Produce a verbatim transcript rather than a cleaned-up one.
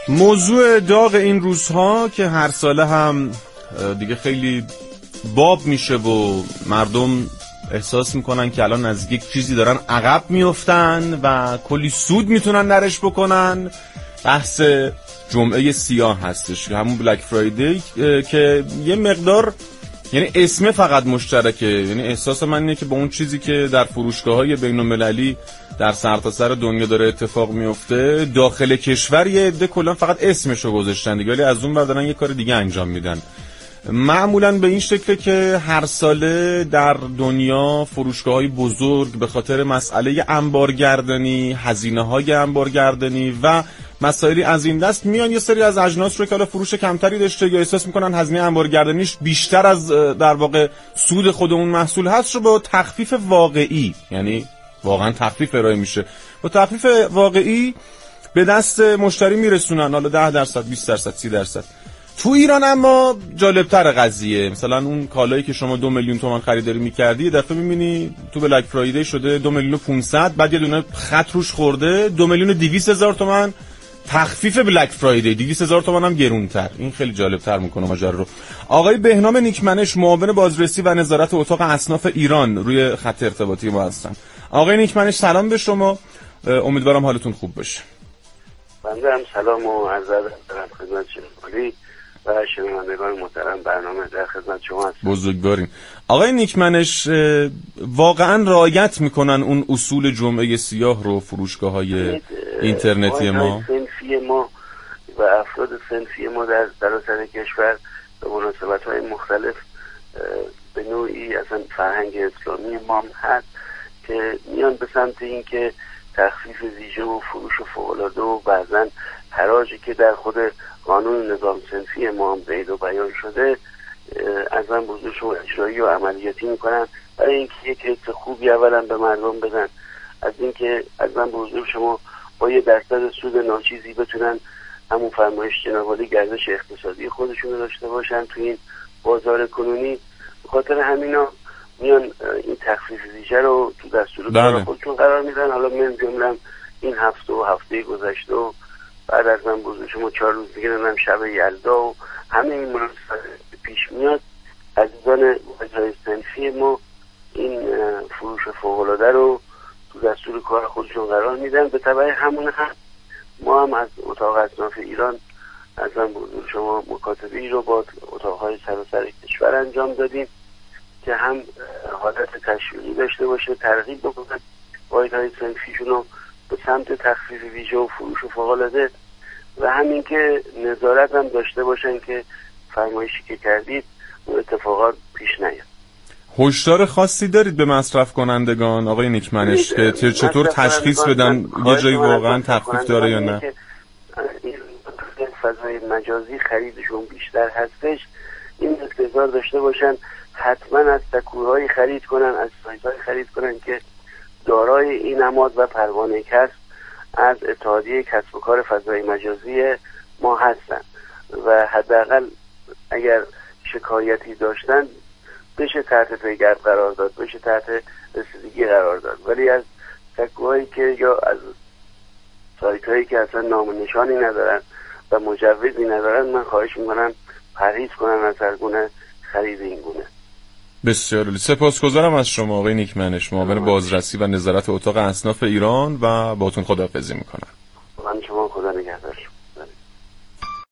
موضوع داغ این روزها که هر ساله هم دیگه خیلی باب میشه و مردم احساس میکنن که الان از یک چیزی دارن عقب میفتن و کلی سود میتونن درش بکنن. بحث جمعه سیاه هستش، همون بلک فرایدی که یه مقدار، یعنی اسم فقط مشترکه، یعنی احساس من اینه که با اون چیزی که در فروشگاه‌های بین‌المللی در سرتاسر دنیا داره اتفاق میفته، داخل کشور یه عده کلا فقط اسمشو گذاشتن دیگه، ولی از اون ور دارن یه کار دیگه انجام میدن. معمولا به این شکله که هر ساله در دنیا فروشگاه‌های بزرگ به خاطر مسئله انبارگردانی، هزینه‌های انبارگردانی و مسائلی از این دست میان یه سری از اجناس رو که حالا فروش کمتری داشته یا احساس میکنن هزینه انبارگردانیش بیشتر از در واقع سود خود اون محصول هست رو با تخفیف واقعی، یعنی واقعا تخفیف ارائه میشه، با تخفیف واقعی به دست مشتری میرسونن، حالا ده درصد، بیست درصد، سی درصد. تو ایران اما جالبتر قضیه، مثلا اون کالایی که شما دو میلیون تومان خریداری میکردی، دفعه میبینی تو بلک فرایدی شده دو میلیون و پونصد، بعد یه دونه خط روش خورده دو میلیون و دویست هزار تومان تخفیف بلک فرایدی، دویست هزار تومان هم گرونتر. این خیلی جالبتر میکنه ماجرا رو. آقای بهنام نیکمنش، معاون بازرسی و نظارت اتاق اصناف ایران، روی خط ارتباطی ما هستن. آقای نیکمنش سلام به شما، امیدوارم حالتون خوب باشه. بنده هم سلام و عرض ادب دارم خدمت شما و شنوندگان محترم برنامه، در خدمت شما هستم. بزرگوارین. آقای نیکمنش، واقعا رعایت میکنن اون اصول جمعه سیاه رو فروشگاه‌های اینترنتی ما؟ صنفی ما و افراد صنفی ما در سراسر کشور به مناسبت‌های مختلف به نوعی اصلا فرهنگ اسلامی ما هم هست که میان به سمت این که تخفیف ویژه و فروش فوق‌العاده و بعضاً حراجی که در خود قانون نظام صنفی ما هم قید و بیان شده از من بزرگ شما اجرایی و عملیاتی میکنن برای اینکه یک حس خوبی اولا به مردم بدن، از اینکه از من بزرگ شما با یه درصد سود ناچیزی بتونن همون فرمایش جناب عالی گردش اقتصادی خودشون داشته باشن تو این بازار کنونی. به خاطر همینا میان این تخفیف ویژه رو تو دستور کار خودشون قرار میدن. حالا من جملم این هفته و هفته گذشته و بعد از من بزرگ شما چهار روز دیگه نمیم شب یلدا و همه این مناسبت پیش میاد. عزیزان واحدهای صنفی ما این فروش فوق‌العاده رو تو دستور کار خودشون قرار میدن. به تبع همون هم ما هم از اتاق اصناف ایران از من بزرگ شما مکاتبه‌ای رو با اتاقهای سراسر کشور انجام دادیم که هم حالت تشویقی داشته باشه، ترغیب بکنن واحدهای صنفیشون رو به سمت تخفیف ویژه و فروش فوق‌العاده و همین که نظارت هم داشته باشن که فرمایشی که کردید اون اتفاقات پیش نیاد. هشدار خاصی دارید به مصرف کنندگان آقای نیکمنش که چطور تشخیص بدن یه جایی واقعا تخفیف داره یا نه؟ این فضای مجازی خریدشون بیشتر هستش، این انتظار داشته باشن حتما از سکوهای خرید کنن، از سایت‌های خرید کنن که دارای این نماد و پروانه کسب از اتحادیه کسب و کار فضای مجازی ما هستن و حداقل اگر شکایتی داشتن بشه تحت پیگرد قرار داد، بشه تحت رسیدگی قرار داد. ولی از سکوهایی که یا از سایت هایی که اصلا نام و نشانی ندارن و مجوزی ندارن من خواهش میکنم پرهیز کنن از هر گونه خرید این گونه. بسیار عالی، سپاسگزارم از شما آقای نیکمنش، معاون بازرسی و نظارت اتاق اصناف ایران و باهاتون خداحافظی میکنم. من شما خدا نگهدار.